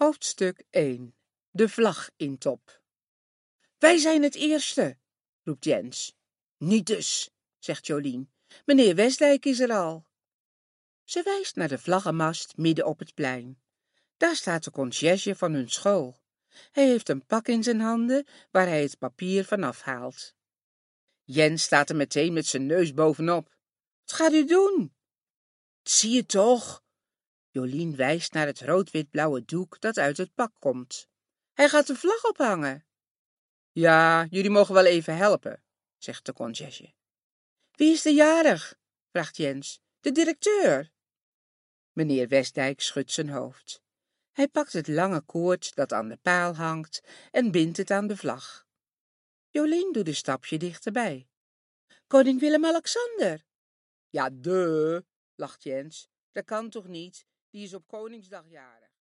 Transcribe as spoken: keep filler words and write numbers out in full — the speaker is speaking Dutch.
Hoofdstuk één. De vlag in top. Wij zijn het eerste, roept Jens. Niet dus, zegt Jolien. Meneer Westdijk is er al. Ze wijst naar de vlaggenmast midden op het plein. Daar staat de conciërge van hun school. Hij heeft een pak in zijn handen waar hij het papier vanaf haalt. Jens staat er meteen met zijn neus bovenop. Wat gaat u doen? Zie je toch? Jolien wijst naar het rood-wit-blauwe doek dat uit het pak komt. Hij gaat de vlag ophangen. Ja, jullie mogen wel even helpen, zegt de conciërge. Wie is de jarig? vraagt Jens. De directeur. Meneer Westdijk schudt zijn hoofd. Hij pakt het lange koord dat aan de paal hangt en bindt het aan de vlag. Jolien doet een stapje dichterbij. Koning Willem-Alexander. Ja, duh, lacht Jens. Dat kan toch niet? Die is op Koningsdag jarig.